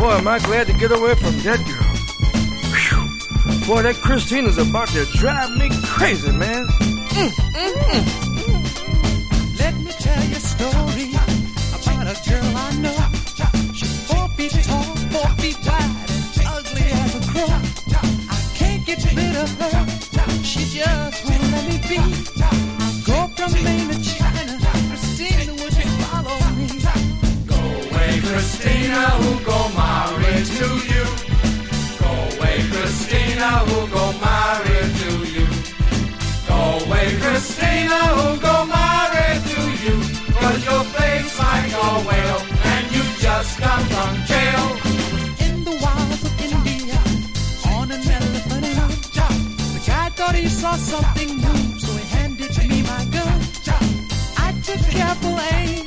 Boy, am I glad to get away from that girl. Whew. Boy, that Christina's about to drive me crazy, man. Let me tell you a story about a girl I know. She's 4 feet tall, 4 feet wide, and ugly as a crow. I can't get rid of her. She just won't let me be. I go from Maine to China. Christina, would you follow me? Go away, Christina, who go marry to you. Go away, Christina, who go marry to you. Go away, Christina, who go marry to you. 'Cause your face like a whale, and you just come from jail. In the wilds of India, on an elephant run. The guy thought he saw something new, so he handed me my gun. I took careful aim